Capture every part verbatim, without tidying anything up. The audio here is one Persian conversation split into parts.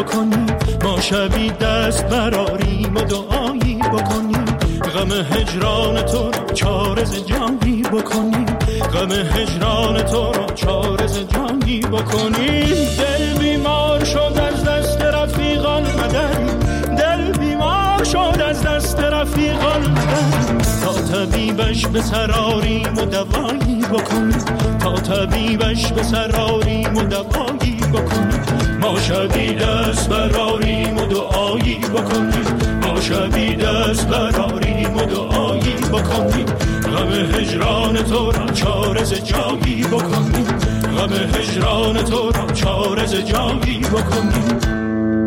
بکنیم، ما شبی دست براریم و دعایی بکنیم، غم هجران تو را چارز جانی بکنیم، غم هجران تو را چارز جانی بکنیم. دل بیمار شد از دست رفیقان مدد، دل بیمار شد از دست رفیقان مدد، تا طبیبش به سراریم و دوایی بکنیم، تا طبیبش به سراریم و دوایی بکنیم، ما شبی دست براریم و دعایی بکنیم، ما شبی دست براریم و دعایی بکنیم، غم هجران تو را چارز جایی بکنیم، غم هجران تو را چارز جایی بکنیم.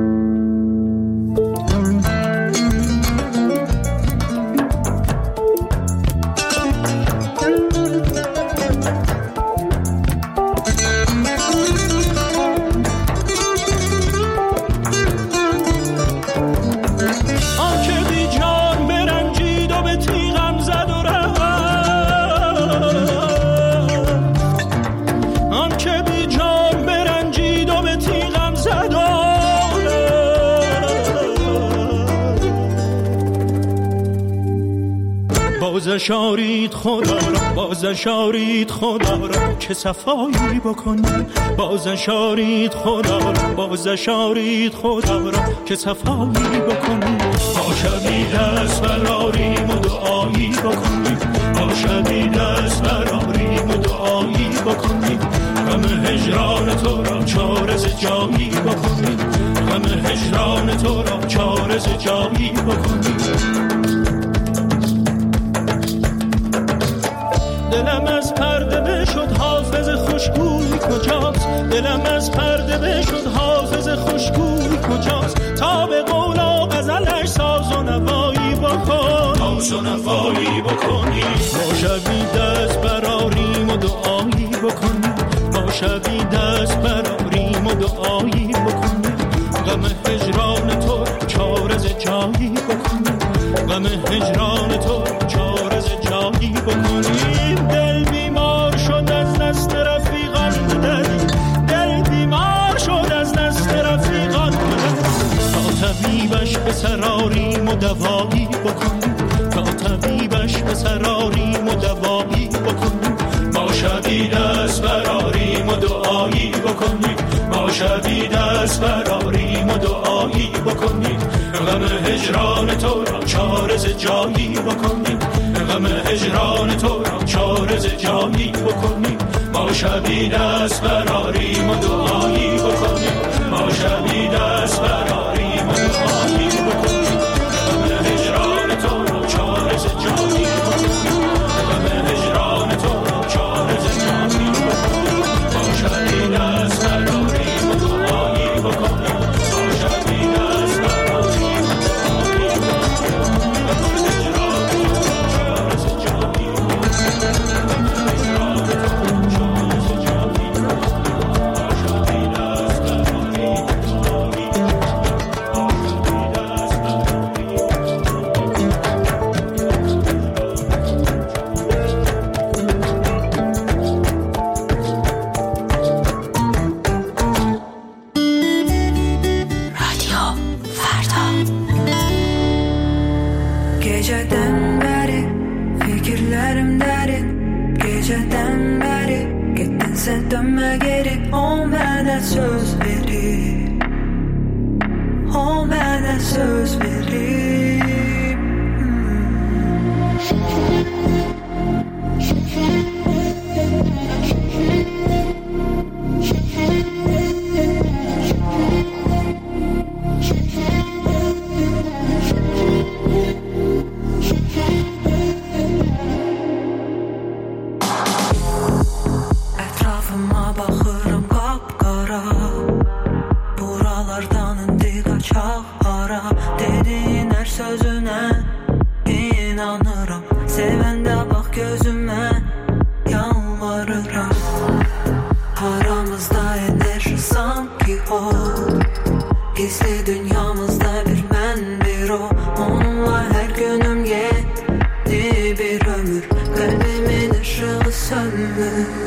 بازشارید خدا را، بازشارید خدا را که صفایی بکنیم، بازشارید خدا را، بازشارید خدا را که صفایی بکنیم، ما شبی دست براریم و دعایی بکنیم، ما شبی دست براریم و دعایی بکنیم، غم هجران تو را چارز جایی بکنیم، غم هجران تو را چارز جایی بکنیم. دلم از پرده بشد حافظ خوشگوی کجاست، دلم از پرده بشد حافظ خوشگوی کجاست، تا به قول و غزلش ساز و نوایی بکن، ساز و نوایی بکنی، ما شبی دست براریم و دعایی بکنیم، ما شبی دست براریم و دعایی بکنیم، غم هجران تو چارز جایی بکنیم، غم هجران تو چارز جایی بکنیم. دل بیمار شد از دست رفیقان مدد، دل بیمار شد از دست رفیقان مدد، تا طبیبش به سراریم و دوایی بکنیم، تا طبیبش به سراریم و دوایی بکنیم، ما شبی دست براریم و دعایی بکنیم، ما شبی دست براریم و دعایی بکنیم، غم هجران تو را چارز جایی بکنیم، غم هجران تو را چارز جایی بکنیم، ما شبی دست براریم و دعایی بکنیم، ما شبی دست براریم و دعایی بکنیم، غم هجران تو را چارز جایی بکنیم، غم هجران تو را چارز جایی بکنیم، ما شبی دست براریم و دعایی بکنیم، ما شبی دست براریم و دعایی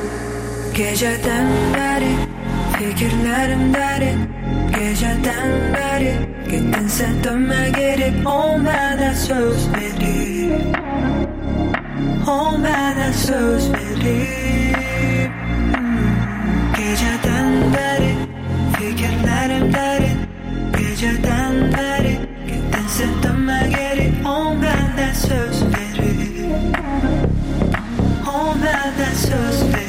Geceden beri fikirlerim derin, geceden Sen dönme geri on benden söz verir. On benden söz verir. Geceden beri fikirlerim derin. Geceden beri gittinse dönme geri. On benden söz verir. On benden söz verir.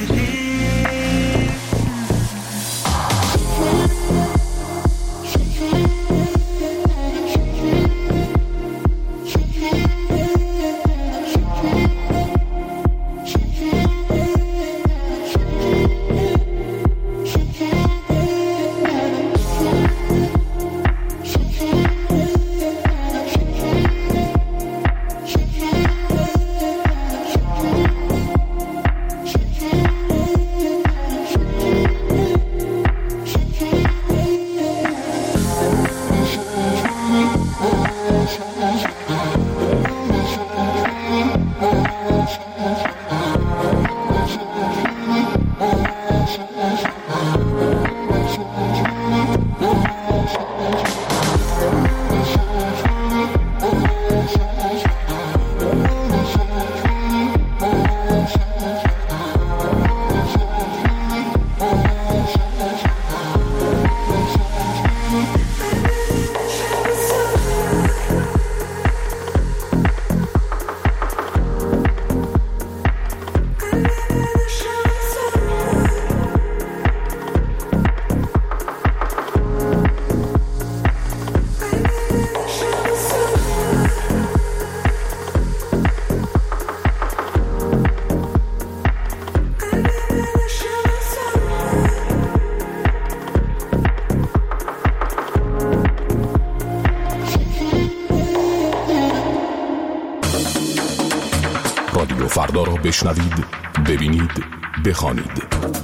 رادیو فردا را بشنوید، ببینید، بخوانید.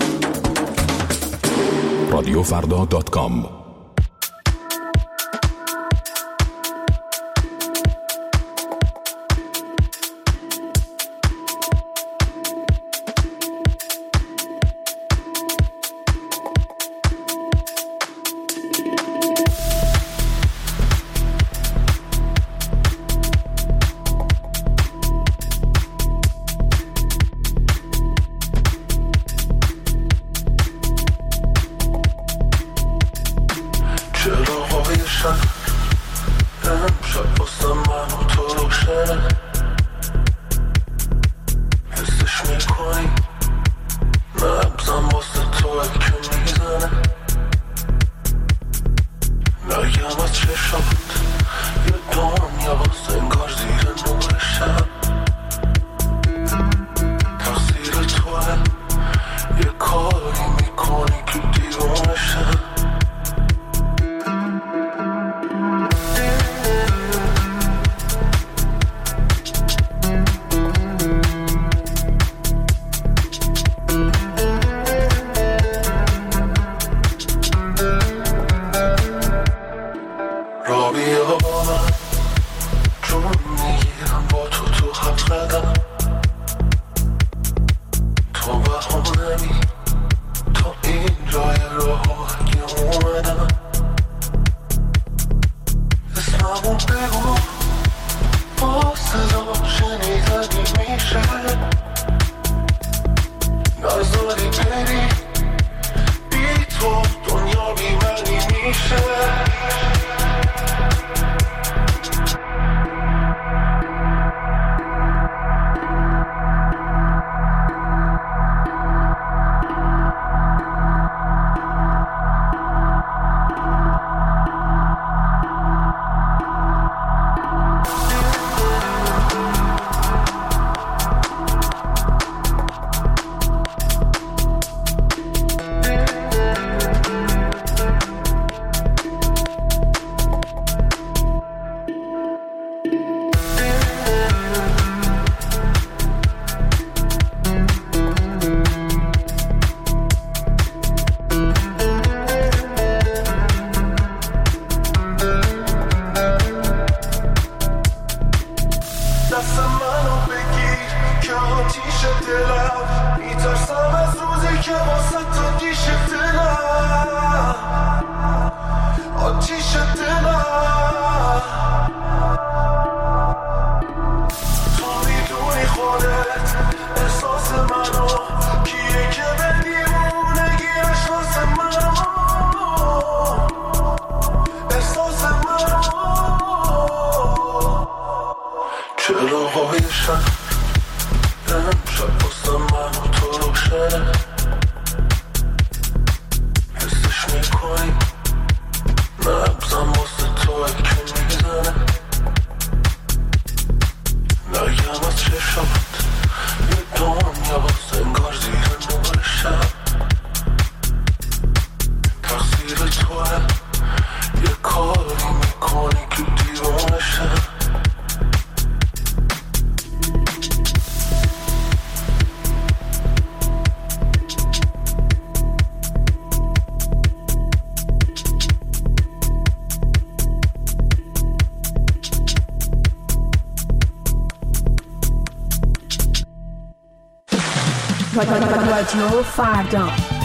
رادیو فردا دات کام. آتیش دلم چراغای شب امشب بستم من و تو روشنه حسش میکنی نبزم واسه توی که میزنه نگم از چشمت یه دنیا انگار زیر نور شب تقصیر توه یه کاری میکنی که دیوانه شب رادیو فردا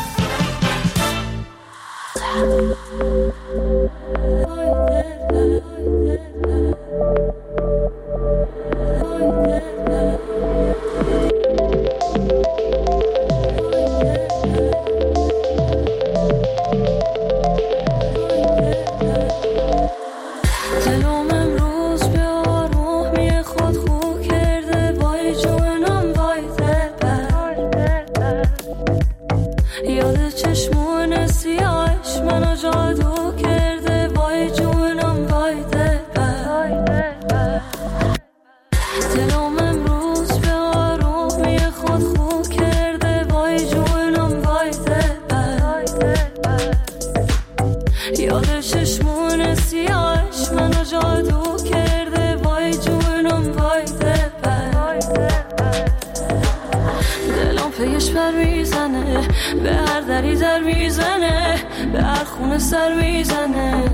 به هر دری در میزنه، به هر خونه سر میزنه،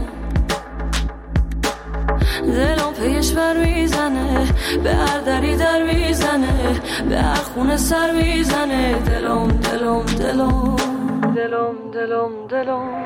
دلم پیش بر میزنه، به هر دری در میزنه، به هر خونه سر میزنه، دلم دلم دلم دلم دلم دلم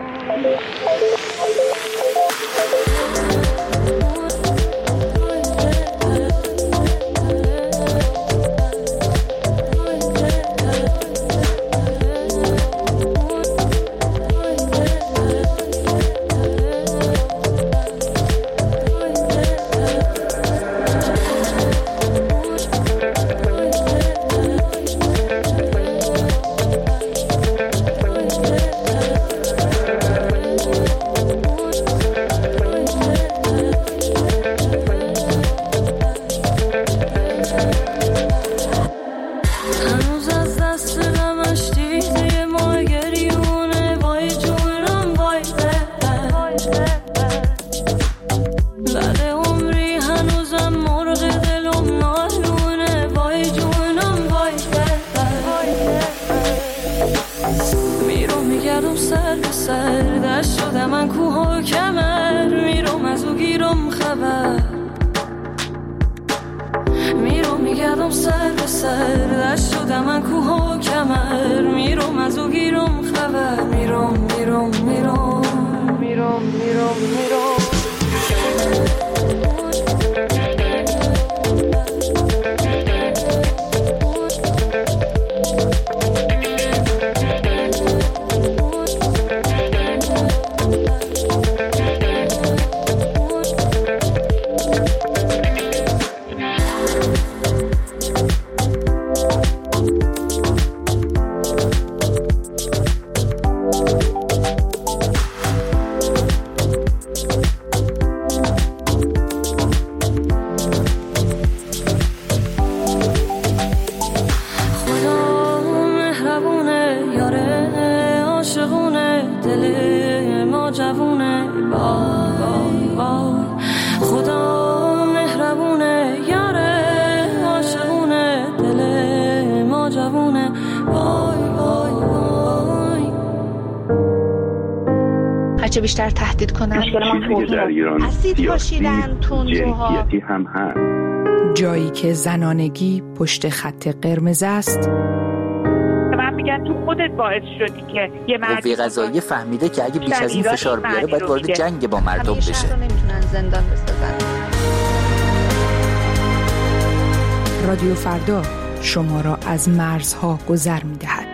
هرچه بیشتر تهدید کنن اسید پاشیدن تندروها هم هست. جایی که زنانگی پشت خط قرمز است. من میگن تو خودت باعث شدی که یه مرد قوه قضاییه فهمیده که اگه بیش از این فشار بیاره باید وارد جنگ با مردم بشه. همیشه نمیتونن زندان بسازن. رادیو فردا شما را از مرزها گذر میدهد.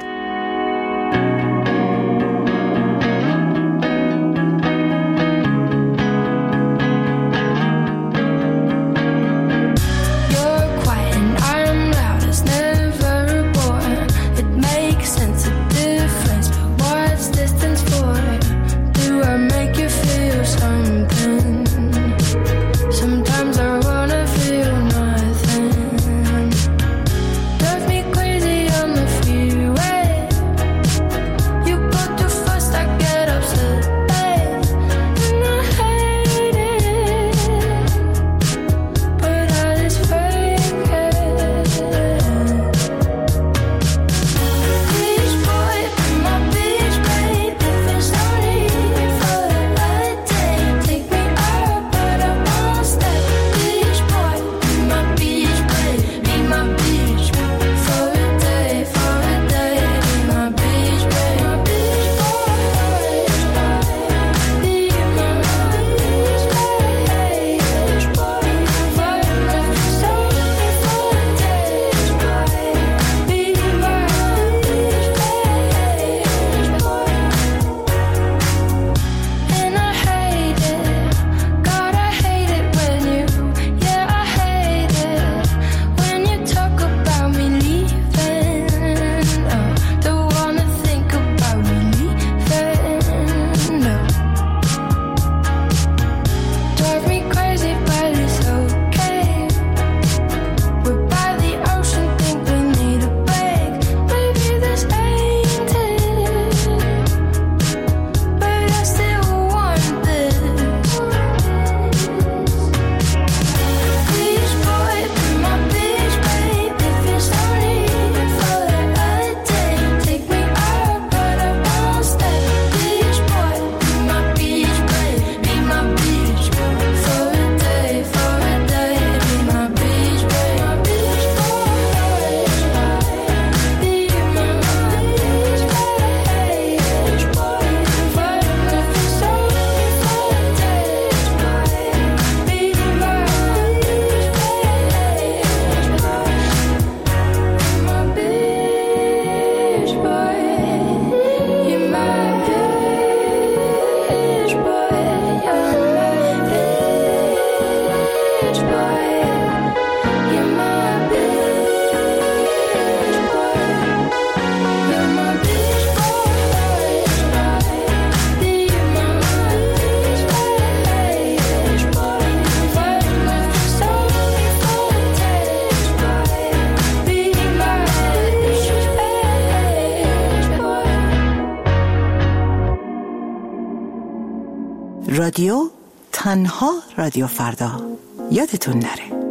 رادیو، تنها رادیو فردا. یادتون نره.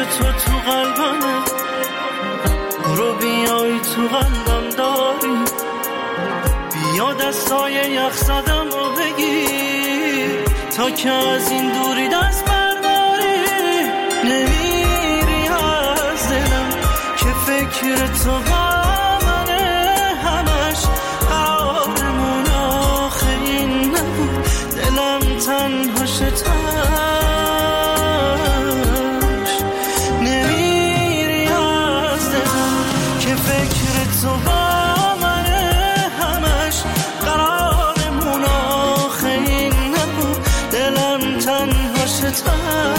تو تو قلبمه، برو بیای تو قلبم داری، بیا دستای یخ زدم رو بگیر تا که از این دوری دست برداری. نمیری از دلم که فکر تو با منه، همش قرارمون آخه این نبود، دلم تنها شتاش. نمیری از دلم که فکر تو با منه، همش قرارمون آخه این نبود، دلم تنها شتاش.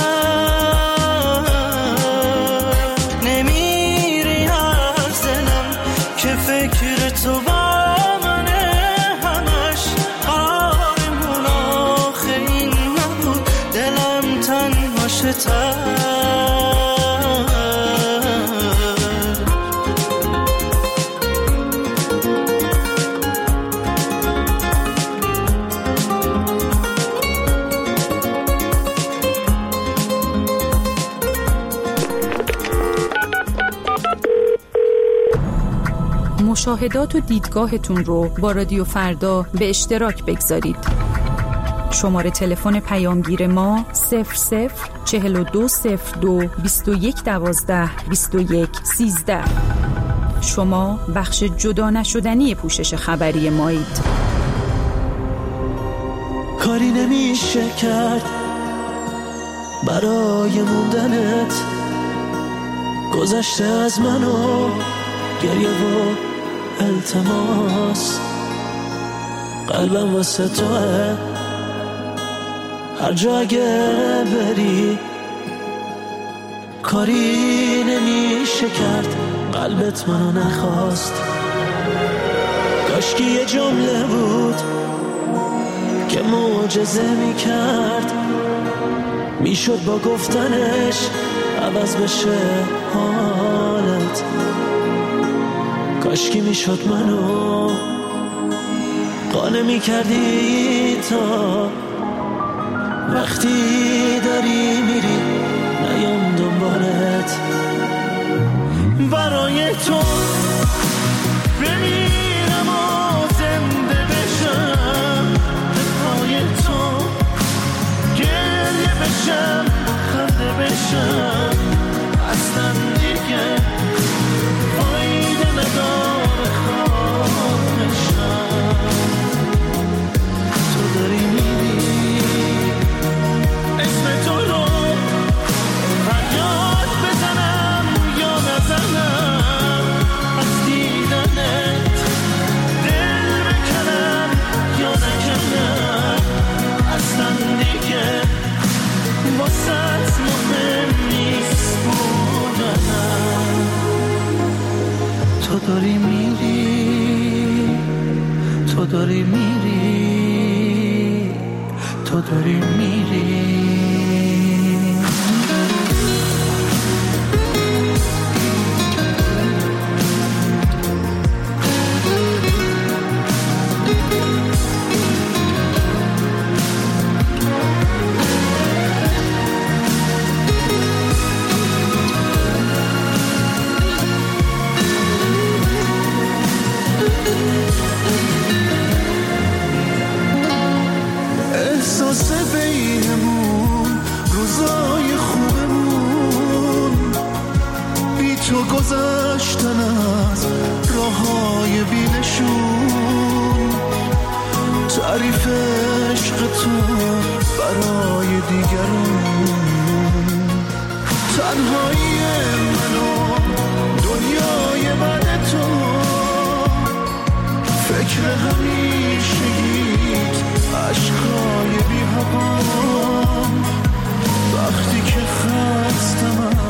نمیری از دلم که فکر تو با منه، همش قرارمون آخه این نبود، دلم تنها شتاش. مشاهدات و دیدگاهتون رو با رادیو فردا به اشتراک بگذارید. شماره تلفن پیامگیر ما صفر صفر چهل و دو صفر دو بیست و یک دوازده بیست و یک سیزده. شما بخش جدا نشدنی پوشش خبری مایید. کاری نمیشه کرد برای موندنت، گذشته از منو گریه و التماس، قلبم واسه توه هر جا اگه بری، کاری نمیشه کرد قلبت منو نخواست. کاشکی یه جمله بود که معجزه میکرد، میشد با گفتنش عوض بشه حالت. کاشکی میشد منو قانع میکردی تا وقتی داری میری نیام دنبالت. برای تو بمیرم و زنده بشم، به پای تو گریه بشم خنده بشم، اصلا دیگه فایده نداره خواهشم. تو داری میری اسم تو رو فریاد بزنم یا نزنم، از دیدنت دل بکنم یا نکنم، اصلا دیگه واسه مهم نیست بودنم. تو داری میری، تو داری میری، تو داری میری. احساس بینمون روزای خوبمون، بی تو گذشتن از راههای بینشون، تعریف عشق تو برای دیگرون، تنهایی منو دنیای بعد تو، فکر همیشگیت عشقای بی حقام، وقتی که خستم